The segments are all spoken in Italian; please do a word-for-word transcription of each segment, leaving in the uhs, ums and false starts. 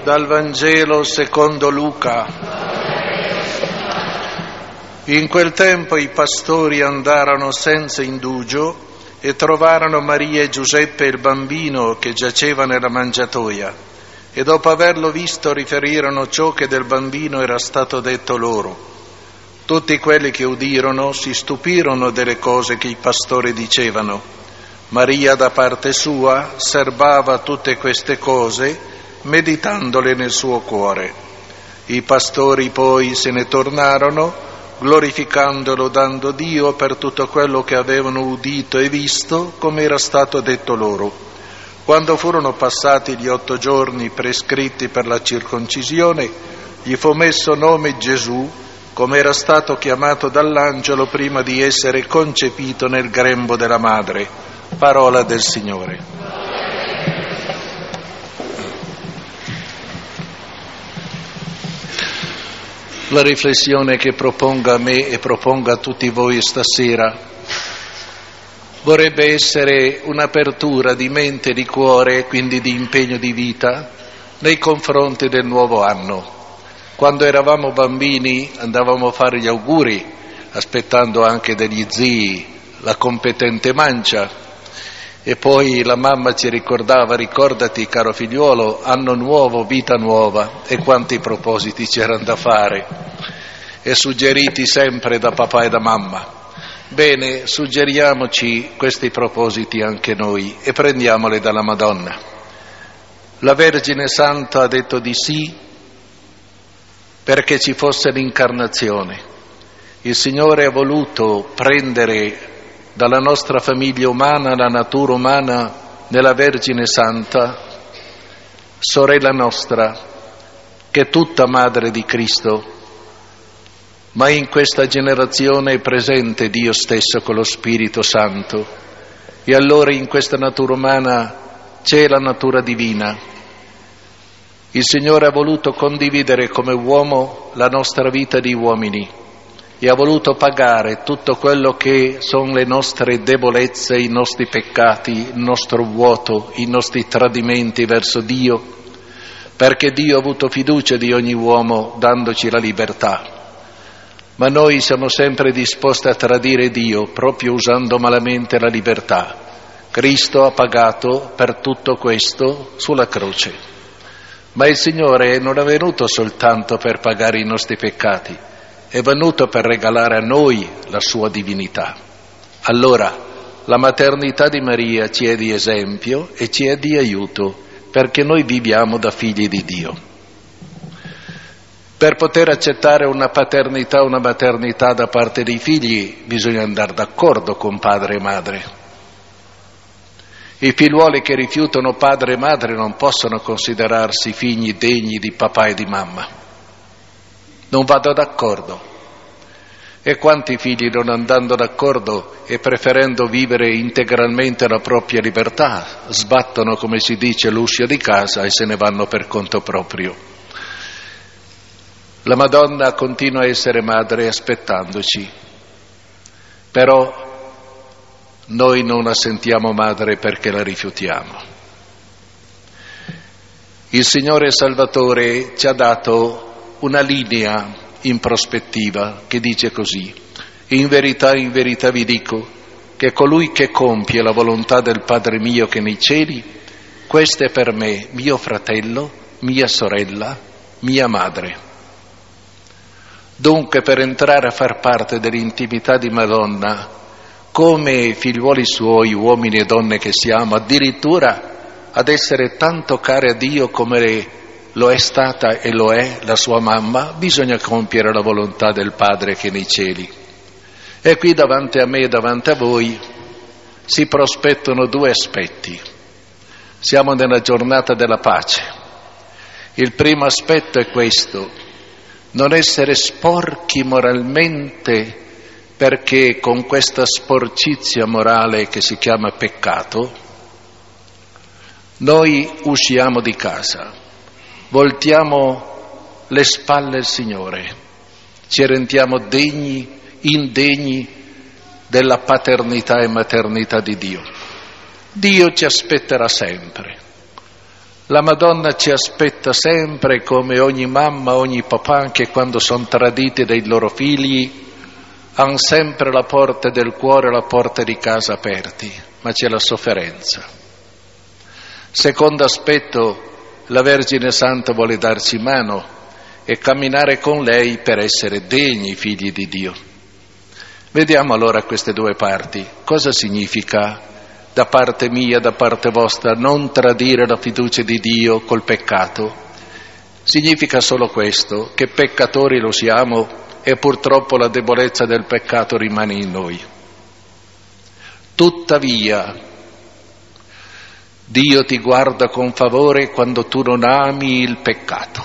Dal Vangelo secondo Luca. In quel tempo i pastori andarono senza indugio e trovarono Maria e Giuseppe e il bambino che giaceva nella mangiatoia, e dopo averlo visto riferirono ciò che del bambino era stato detto loro. Tutti quelli che udirono si stupirono delle cose che i pastori dicevano. Maria da parte sua serbava tutte queste cose, meditandole nel suo cuore. I pastori poi se ne tornarono, glorificando e lodando Dio per tutto quello che avevano udito e visto, come era stato detto loro. Quando furono passati gli otto giorni prescritti per la circoncisione, gli fu messo nome Gesù, come era stato chiamato dall'angelo prima di essere concepito nel grembo della madre. Parola del Signore. La riflessione che propongo a me e propongo a tutti voi stasera vorrebbe essere un'apertura di mente e di cuore, quindi di impegno di vita, nei confronti del nuovo anno. Quando eravamo bambini andavamo a fare gli auguri, aspettando anche dagli zii la competente mancia, e poi la mamma ci ricordava: ricordati caro figliuolo, anno nuovo, vita nuova, e quanti propositi c'erano da fare, e suggeriti sempre da papà e da mamma. Bene, suggeriamoci questi propositi anche noi e prendiamoli dalla Madonna. La Vergine Santa ha detto di sì perché ci fosse l'incarnazione. Il Signore ha voluto prendere dalla nostra famiglia umana la natura umana nella Vergine Santa, sorella nostra, che è tutta madre di Cristo, ma in questa generazione è presente Dio stesso con lo Spirito Santo, e allora in questa natura umana c'è la natura divina. Il Signore ha voluto condividere come uomo la nostra vita di uomini e ha voluto pagare tutto quello che sono le nostre debolezze, i nostri peccati, il nostro vuoto, i nostri tradimenti verso Dio, perché Dio ha avuto fiducia di ogni uomo dandoci la libertà. Ma noi siamo sempre disposti a tradire Dio proprio usando malamente la libertà. Cristo ha pagato per tutto questo sulla croce. Ma il Signore non è venuto soltanto per pagare i nostri peccati, è venuto per regalare a noi la sua divinità. Allora, la maternità di Maria ci è di esempio e ci è di aiuto, perché noi viviamo da figli di Dio. Per poter accettare una paternità, una maternità da parte dei figli, bisogna andare d'accordo con padre e madre. I figliuoli che rifiutano padre e madre non possono considerarsi figli degni di papà e di mamma. Non vado d'accordo. E quanti figli, non andando d'accordo e preferendo vivere integralmente la propria libertà, sbattono, come si dice, l'uscio di casa e se ne vanno per conto proprio. La Madonna continua a essere madre aspettandoci, però noi non la sentiamo madre perché la rifiutiamo. Il Signore Salvatore ci ha dato una linea in prospettiva che dice così: in verità, in verità vi dico che colui che compie la volontà del Padre mio che è nei cieli, questo è per me mio fratello, mia sorella, mia madre. Dunque, per entrare a far parte dell'intimità di Madonna, come figliuoli suoi, uomini e donne che siamo, addirittura ad essere tanto cari a Dio come lo è stata e lo è la sua mamma, bisogna compiere la volontà del Padre che è nei cieli. E qui davanti a me e davanti a voi si prospettano due aspetti. Siamo nella giornata della pace. Il primo aspetto è questo: non essere sporchi moralmente, perché con questa sporcizia morale che si chiama peccato, noi usciamo di casa, voltiamo le spalle al Signore, ci rendiamo degni, indegni della paternità e maternità di Dio. Dio ci aspetterà sempre. La Madonna ci aspetta sempre, come ogni mamma, ogni papà, anche quando sono traditi dai loro figli, hanno sempre la porta del cuore, la porta di casa aperti, ma c'è la sofferenza. Secondo aspetto, la Vergine Santa vuole darci mano e camminare con lei per essere degni figli di Dio. Vediamo allora queste due parti. Cosa significa da parte mia, da parte vostra, non tradire la fiducia di Dio col peccato? Significa solo questo, che peccatori lo siamo e purtroppo la debolezza del peccato rimane in noi. Tuttavia, Dio ti guarda con favore quando tu non ami il peccato.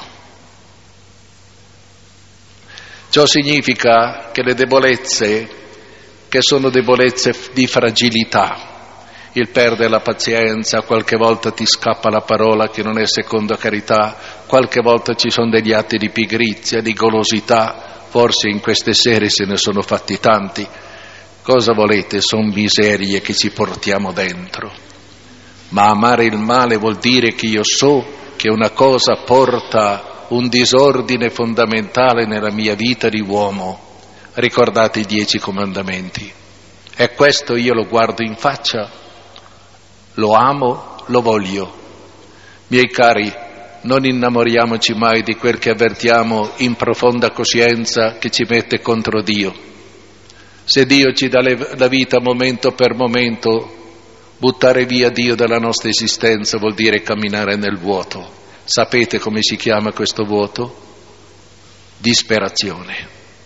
Ciò significa che le debolezze, che sono debolezze di fragilità, il perdere la pazienza, qualche volta ti scappa la parola che non è secondo carità, qualche volta ci sono degli atti di pigrizia, di golosità, forse in queste sere se ne sono fatti tanti. Cosa volete? Sono miserie che ci portiamo dentro. Ma amare il male vuol dire che io so che una cosa porta un disordine fondamentale nella mia vita di uomo. Ricordate i dieci comandamenti. E questo io lo guardo in faccia, lo amo, lo voglio. Miei cari, non innamoriamoci mai di quel che avvertiamo in profonda coscienza che ci mette contro Dio. Se Dio ci dà la vita momento per momento, buttare via Dio dalla nostra esistenza vuol dire camminare nel vuoto. Sapete come si chiama questo vuoto? Disperazione.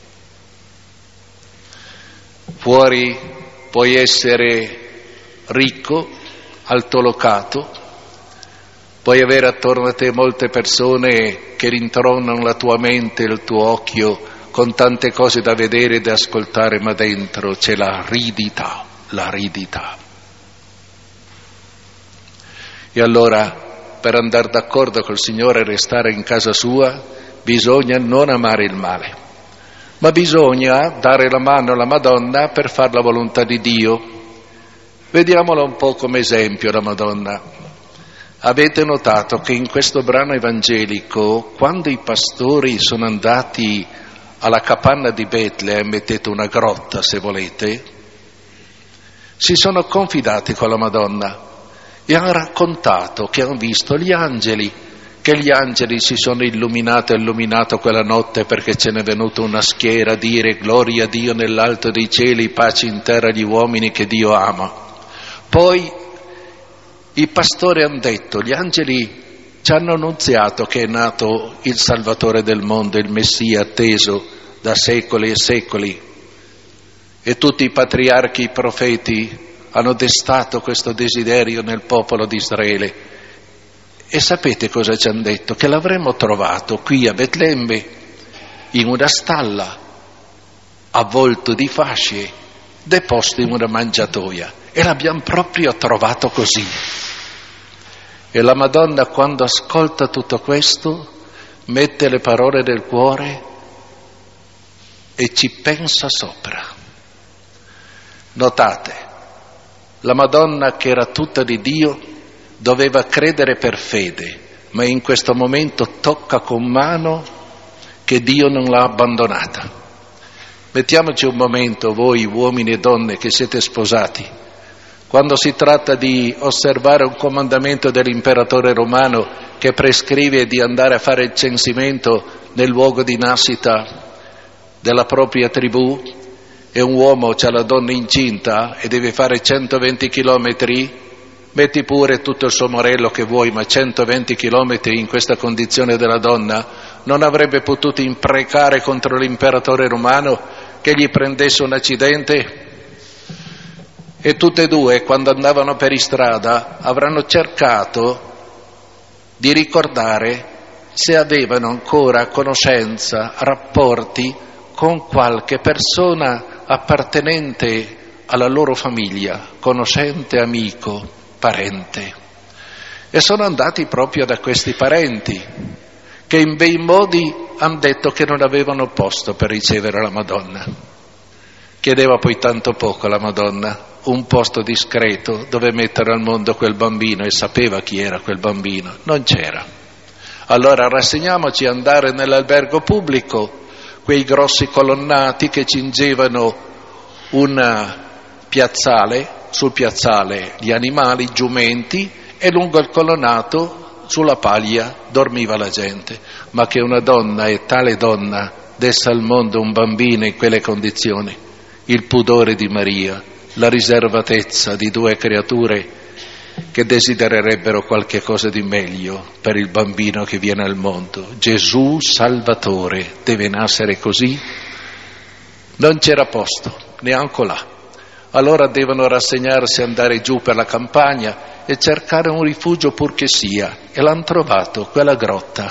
Fuori puoi essere ricco, altolocato, puoi avere attorno a te molte persone che rintronano la tua mente, il tuo occhio, con tante cose da vedere e da ascoltare, ma dentro c'è l'aridità, l'aridità. E allora, per andare d'accordo col Signore e restare in casa sua, bisogna non amare il male, ma bisogna dare la mano alla Madonna per fare la volontà di Dio. Vediamola un po' come esempio la Madonna. Avete notato che in questo brano evangelico, quando i pastori sono andati alla capanna di Betlemme, mettete una grotta se volete, si sono confidati con la Madonna e hanno raccontato che hanno visto gli angeli, che gli angeli si sono illuminati e illuminato quella notte perché ce n'è venuta una schiera a dire gloria a Dio nell'alto dei cieli, pace in terra agli uomini che Dio ama. Poi i pastori hanno detto, gli angeli ci hanno annunziato che è nato il Salvatore del mondo, il Messia atteso da secoli e secoli, e tutti i patriarchi, i profeti hanno destato questo desiderio nel popolo di Israele. E sapete cosa ci hanno detto? Che l'avremmo trovato qui a Betlemme, in una stalla, avvolto di fasce, deposto in una mangiatoia, e l'abbiamo proprio trovato così. E la Madonna, quando ascolta tutto questo, mette le parole del cuore e ci pensa sopra. Notate, la Madonna, che era tutta di Dio, doveva credere per fede, ma in questo momento tocca con mano che Dio non l'ha abbandonata. Mettiamoci un momento, voi uomini e donne che siete sposati, quando si tratta di osservare un comandamento dell'imperatore romano che prescrive di andare a fare il censimento nel luogo di nascita della propria tribù, e un uomo c'ha la donna incinta e deve fare centoventi chilometri, metti pure tutto il suo morello che vuoi, ma centoventi chilometri in questa condizione della donna non avrebbe potuto imprecare contro l'imperatore romano che gli prendesse un accidente? E tutte e due, quando andavano per strada, avranno cercato di ricordare se avevano ancora conoscenza, rapporti con qualche persona appartenente alla loro famiglia, conoscente, amico, parente. E sono andati proprio da questi parenti, che in bei modi hanno detto che non avevano posto per ricevere la Madonna. Chiedeva poi tanto poco la Madonna, un posto discreto dove mettere al mondo quel bambino, e sapeva chi era quel bambino, non c'era. Allora rassegniamoci a andare nell'albergo pubblico, quei grossi colonnati che cingevano un piazzale, sul piazzale gli animali, giumenti, e lungo il colonnato sulla paglia dormiva la gente. Ma che una donna, e tale donna, desse al mondo un bambino in quelle condizioni, il pudore di Maria, la riservatezza di due creature che desidererebbero qualche cosa di meglio per il bambino che viene al mondo. Gesù Salvatore deve nascere così? Non c'era posto, neanche là. Allora devono rassegnarsi, andare giù per la campagna e cercare un rifugio pur che sia, e l'hanno trovato, quella grotta.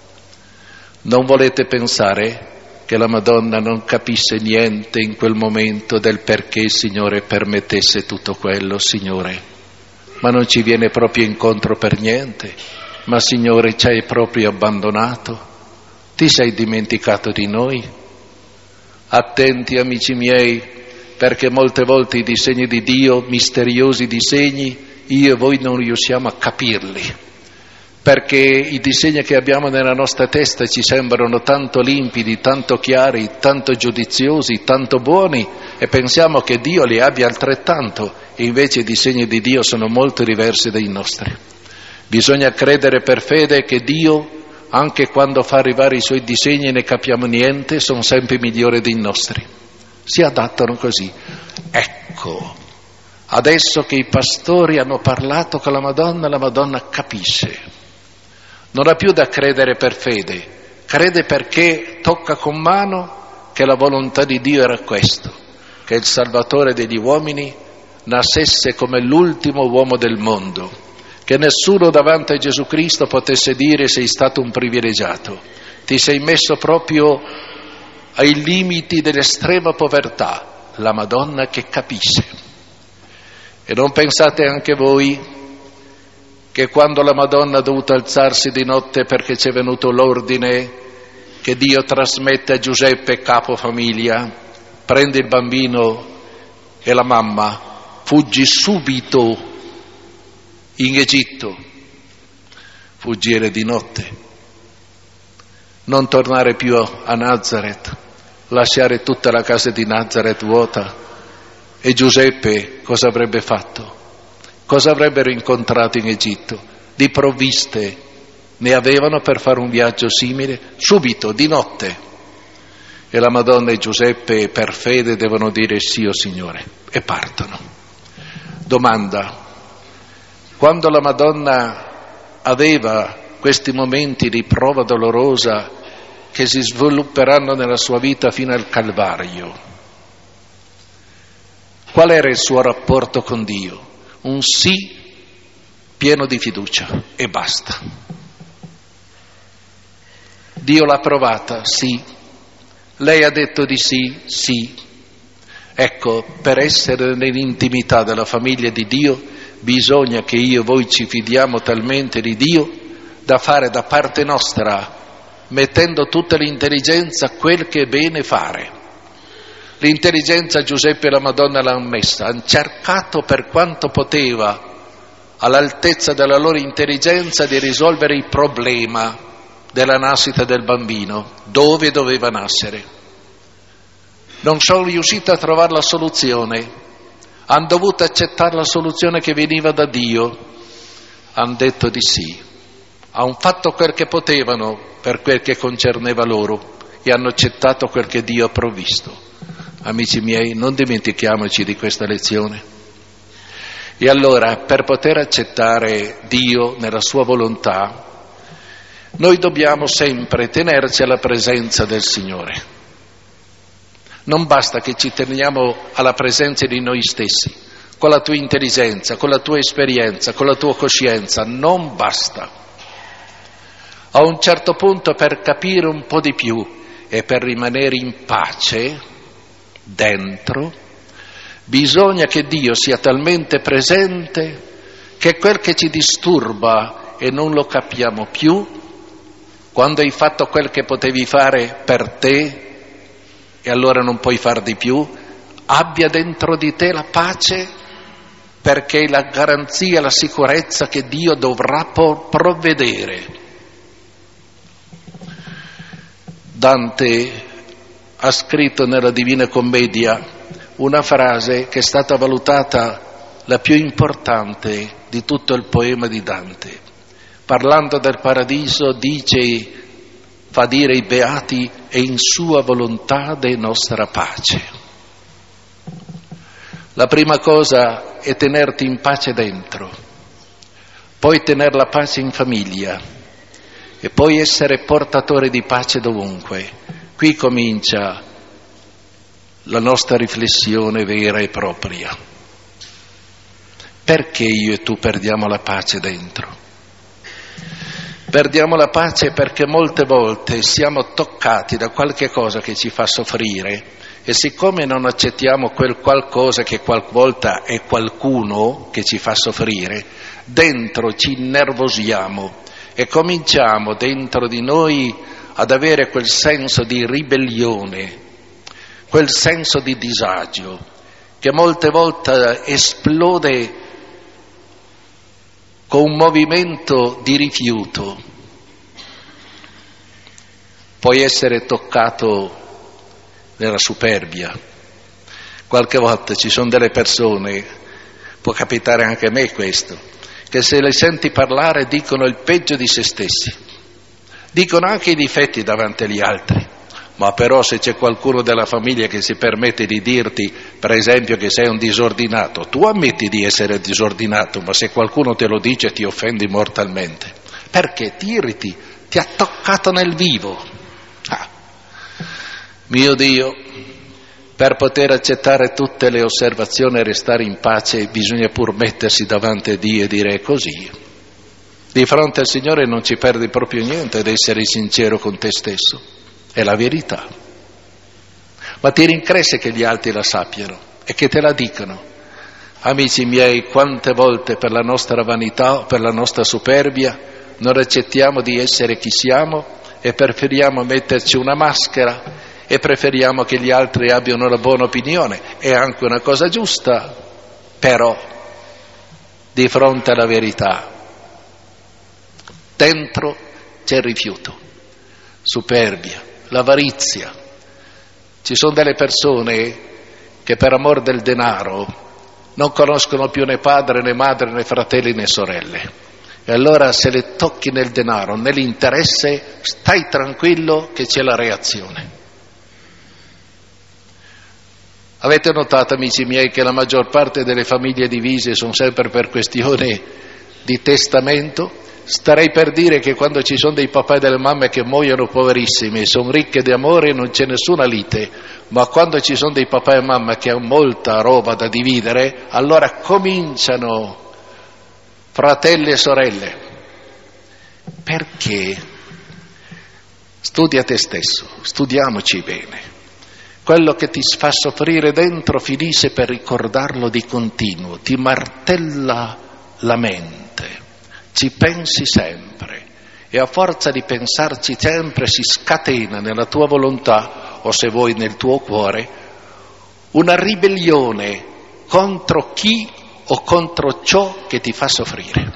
Non volete pensare che la Madonna non capisse niente in quel momento del perché il Signore permettesse tutto quello, Signore? Ma non ci viene proprio incontro per niente? Ma Signore, ci hai proprio abbandonato? Ti sei dimenticato di noi? Attenti, amici miei, perché molte volte i disegni di Dio, misteriosi disegni, io e voi non riusciamo a capirli, perché i disegni che abbiamo nella nostra testa ci sembrano tanto limpidi, tanto chiari, tanto giudiziosi, tanto buoni, e pensiamo che Dio li abbia altrettanto, e invece i disegni di Dio sono molto diversi dai nostri. Bisogna credere per fede che Dio, anche quando fa arrivare i suoi disegni e ne capiamo niente, sono sempre migliori dei nostri. Si adattano così. Ecco, adesso che i pastori hanno parlato con la Madonna, la Madonna capisce. Non ha più da credere per fede, crede perché tocca con mano che la volontà di Dio era questo, che il Salvatore degli uomini nascesse come l'ultimo uomo del mondo, che nessuno davanti a Gesù Cristo potesse dire sei stato un privilegiato, ti sei messo proprio ai limiti dell'estrema povertà, la Madonna che capisce. E non pensate anche voi che quando la Madonna ha dovuto alzarsi di notte perché c'è venuto l'ordine che Dio trasmette a Giuseppe, capofamiglia, prendi il bambino e la mamma, fuggi subito in Egitto, fuggire di notte, non tornare più a Nazareth, lasciare tutta la casa di Nazareth vuota. E Giuseppe cosa avrebbe fatto? Cosa avrebbero incontrato in Egitto? Di provviste ne avevano per fare un viaggio simile? Subito, di notte. E la Madonna e Giuseppe per fede devono dire sì, o Signore, e partono. Domanda: quando la Madonna aveva questi momenti di prova dolorosa che si svilupperanno nella sua vita fino al Calvario, qual era il suo rapporto con Dio? Un sì pieno di fiducia e basta. Dio l'ha provata? Sì. Lei ha detto di sì? Sì. Ecco, per essere nell'intimità della famiglia di Dio bisogna che io e voi ci fidiamo talmente di Dio da fare da parte nostra, mettendo tutta l'intelligenza quel che è bene fare. L'intelligenza Giuseppe e la Madonna l'hanno messa, hanno cercato per quanto poteva, all'altezza della loro intelligenza, di risolvere il problema della nascita del bambino, dove doveva nascere. Non sono riusciti a trovare la soluzione, hanno dovuto accettare la soluzione che veniva da Dio, hanno detto di sì, hanno fatto quel che potevano per quel che concerneva loro e hanno accettato quel che Dio ha provvisto. Amici miei, non dimentichiamoci di questa lezione. E allora, per poter accettare Dio nella sua volontà, noi dobbiamo sempre tenerci alla presenza del Signore. Non basta che ci teniamo alla presenza di noi stessi, con la tua intelligenza, con la tua esperienza, con la tua coscienza, non basta. A un certo punto, per capire un po' di più e per rimanere in pace dentro, bisogna che Dio sia talmente presente che quel che ci disturba e non lo capiamo più, quando hai fatto quel che potevi fare per te e allora non puoi far di più, abbia dentro di te la pace, perché è la garanzia, la sicurezza che Dio dovrà provvedere. Dante ha scritto nella Divina Commedia una frase che è stata valutata la più importante di tutto il poema di Dante. Parlando del paradiso dice, fa dire ai beati, è in sua volontà de nostra pace. La prima cosa è tenerti in pace dentro, poi tenere la pace in famiglia e poi essere portatore di pace dovunque. Qui comincia la nostra riflessione vera e propria. Perché io e tu perdiamo la pace dentro? Perdiamo la pace perché molte volte siamo toccati da qualche cosa che ci fa soffrire e siccome non accettiamo quel qualcosa che qualvolta è qualcuno che ci fa soffrire, dentro ci innervosiamo e cominciamo dentro di noi ad avere quel senso di ribellione, quel senso di disagio che molte volte esplode con un movimento di rifiuto. Puoi essere toccato nella superbia. Qualche volta ci sono delle persone, può capitare anche a me questo, che se le senti parlare dicono il peggio di se stessi, dicono anche i difetti davanti agli altri, ma però se c'è qualcuno della famiglia che si permette di dirti, per esempio, che sei un disordinato, tu ammetti di essere disordinato, ma se qualcuno te lo dice ti offendi mortalmente, perché ti irriti, ti ha toccato nel vivo. Ah. Mio Dio, per poter accettare tutte le osservazioni e restare in pace bisogna pur mettersi davanti a Dio e dire è così. Di fronte al Signore non ci perdi proprio niente ad essere sincero con te stesso, è la verità. Ma ti rincresce che gli altri la sappiano e che te la dicano. Amici miei, quante volte per la nostra vanità, per la nostra superbia, non accettiamo di essere chi siamo e preferiamo metterci una maschera e preferiamo che gli altri abbiano una buona opinione. È anche una cosa giusta, però di fronte alla verità dentro c'è il rifiuto, superbia, l'avarizia. Ci sono delle persone che per amor del denaro non conoscono più né padre né madre né fratelli né sorelle. E allora se le tocchi nel denaro, nell'interesse, stai tranquillo che c'è la reazione. Avete notato, amici miei, che la maggior parte delle famiglie divise sono sempre per questione di testamento? Starei per dire che quando ci sono dei papà e delle mamme che muoiono poverissimi, sono ricche di amore e non c'è nessuna lite, ma quando ci sono dei papà e mamme che hanno molta roba da dividere, allora cominciano fratelli e sorelle. Perché? Studia te stesso, studiamoci bene. Quello che ti fa soffrire dentro finisce per ricordarlo di continuo, ti martella la mente, ci pensi sempre e a forza di pensarci sempre si scatena nella tua volontà, o se vuoi nel tuo cuore, una ribellione contro chi o contro ciò che ti fa soffrire.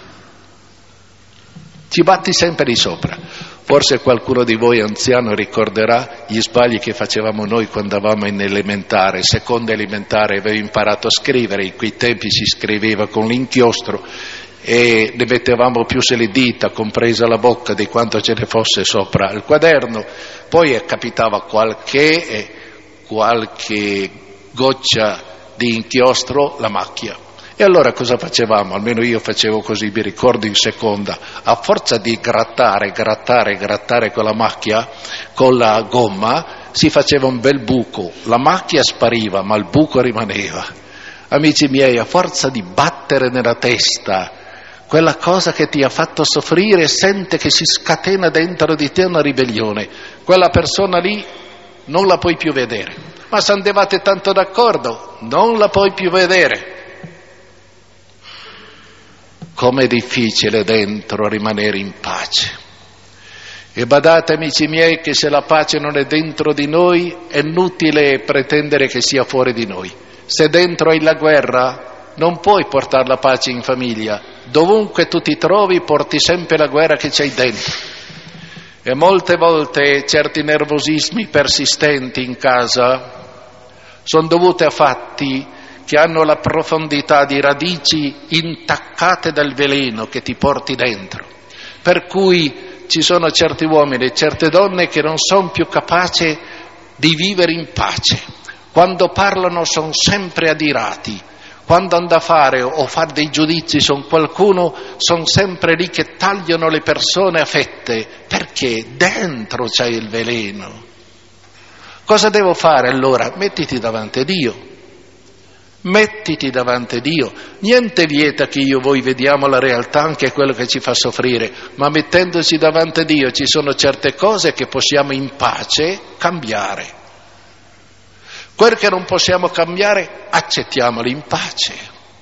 Ci batti sempre di sopra. Forse qualcuno di voi anziano ricorderà gli sbagli che facevamo noi quando eravamo in elementare, seconda elementare, avevo imparato a scrivere, in quei tempi si scriveva con l'inchiostro e ne mettevamo più se le dita, compresa la bocca, di quanto ce ne fosse sopra il quaderno, poi capitava qualche, qualche goccia di inchiostro, la macchia. E allora cosa facevamo? Almeno io facevo così, mi ricordo in seconda, a forza di grattare, grattare, grattare con la macchia, con la gomma, si faceva un bel buco, la macchia spariva ma il buco rimaneva. Amici miei, a forza di battere nella testa quella cosa che ti ha fatto soffrire, sente che si scatena dentro di te una ribellione, quella persona lì non la puoi più vedere. Ma se andavate tanto d'accordo, non la puoi più vedere. Com'è difficile dentro rimanere in pace. E badate, amici miei, che se la pace non è dentro di noi, è inutile pretendere che sia fuori di noi. Se dentro hai la guerra, non puoi portare la pace in famiglia. Dovunque tu ti trovi, porti sempre la guerra che c'hai dentro. E molte volte certi nervosismi persistenti in casa sono dovuti a fatti che hanno la profondità di radici intaccate dal veleno che ti porti dentro. Per cui ci sono certi uomini e certe donne che non sono più capaci di vivere in pace. Quando parlano sono sempre adirati. Quando hanno da fare o fare dei giudizi su qualcuno, sono sempre lì che tagliano le persone a fette, perché dentro c'è il veleno. Cosa devo fare allora? Mettiti davanti a Dio. Mettiti davanti a Dio. Niente vieta che io e voi vediamo la realtà, anche quello che ci fa soffrire, ma mettendoci davanti a Dio ci sono certe cose che possiamo in pace cambiare. Quel che non possiamo cambiare, accettiamolo in pace.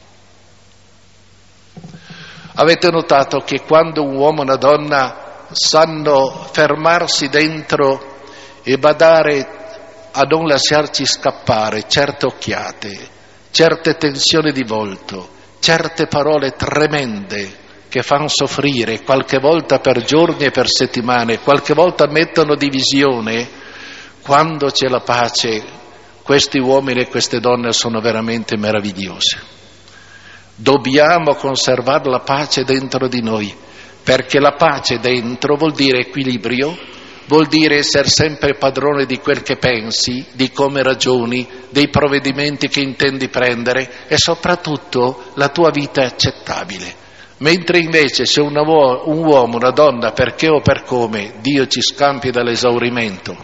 Avete notato che quando un uomo e una donna sanno fermarsi dentro e badare a non lasciarci scappare certe occhiate, certe tensioni di volto, certe parole tremende che fanno soffrire, qualche volta per giorni e per settimane, qualche volta mettono divisione, quando c'è la pace, questi uomini e queste donne sono veramente meravigliose. Dobbiamo conservare la pace dentro di noi, perché la pace dentro vuol dire equilibrio, vuol dire essere sempre padrone di quel che pensi, di come ragioni, dei provvedimenti che intendi prendere e soprattutto la tua vita è accettabile. Mentre invece se un uomo, una donna, perché o per come, Dio ci scampi dall'esaurimento.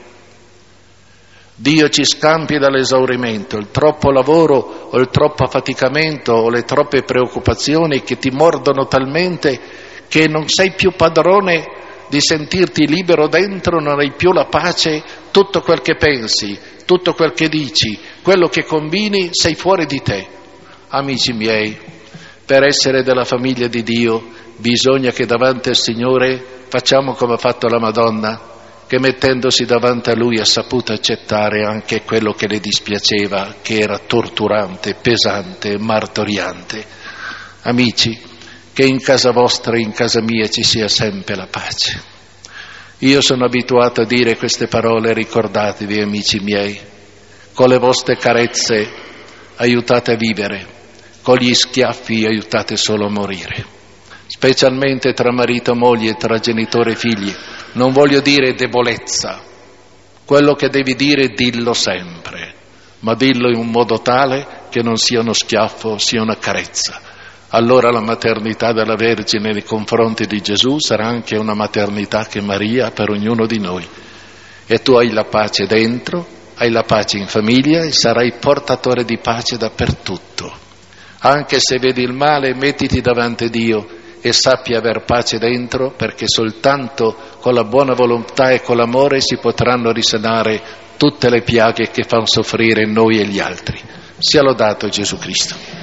Dio ci scampi dall'esaurimento, il troppo lavoro o il troppo affaticamento o le troppe preoccupazioni che ti mordono talmente che non sei più padrone di sentirti libero dentro, non hai più la pace, tutto quel che pensi, tutto quel che dici, quello che combini, sei fuori di te. Amici miei, per essere della famiglia di Dio bisogna che davanti al Signore facciamo come ha fatto la Madonna, che mettendosi davanti a Lui ha saputo accettare anche quello che le dispiaceva, che era torturante, pesante, martoriante. Amici, che in casa vostra e in casa mia ci sia sempre la pace. Io sono abituato a dire queste parole, ricordatevi amici miei, con le vostre carezze aiutate a vivere, con gli schiaffi aiutate solo a morire, specialmente tra marito e moglie, tra genitore e figli. Non voglio dire debolezza, quello che devi dire dillo sempre, ma dillo in un modo tale che non sia uno schiaffo, sia una carezza. Allora la maternità della Vergine nei confronti di Gesù sarà anche una maternità che Maria ha per ognuno di noi. E tu hai la pace dentro, hai la pace in famiglia e sarai portatore di pace dappertutto. Anche se vedi il male, mettiti davanti a Dio e sappi aver pace dentro, perché soltanto con la buona volontà e con l'amore si potranno risanare tutte le piaghe che fanno soffrire noi e gli altri. Sia lodato Gesù Cristo.